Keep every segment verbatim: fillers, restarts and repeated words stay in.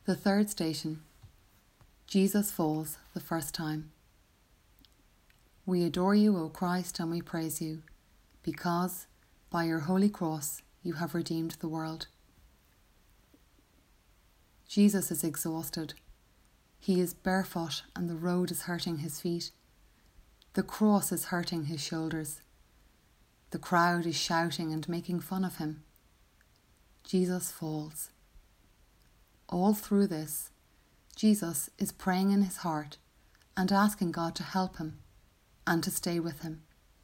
The third station. Jesus falls the first time. We adore you, O Christ, and we praise you, because by your holy cross you have redeemed the world. Jesus is exhausted. He is barefoot and the road is hurting his feet. The cross is hurting his shoulders. The crowd is shouting and making fun of him. Jesus falls. All through this, Jesus is praying in his heart and asking God to help him and to stay with him.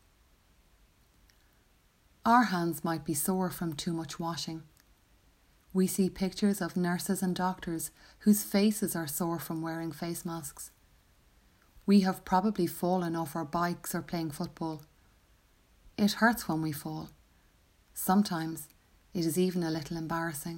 Our hands might be sore from too much washing. We see pictures of nurses and doctors whose faces are sore from wearing face masks. We have probably fallen off our bikes or playing football. It hurts when we fall. Sometimes it is even a little embarrassing.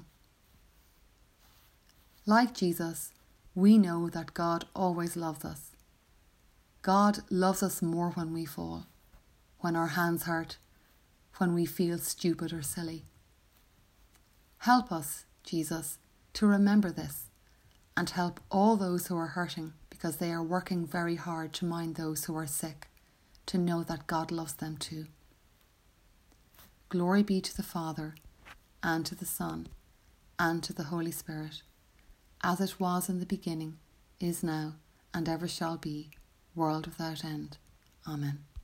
Like Jesus, we know that God always loves us. God loves us more when we fall, when our hands hurt, when we feel stupid or silly. Help us, Jesus, to remember this and help all those who are hurting because they are working very hard to mind those who are sick, to know that God loves them too. Glory be to the Father, and to the Son, and to the Holy Spirit, as it was in the beginning, is now, and ever shall be, world without end. Amen.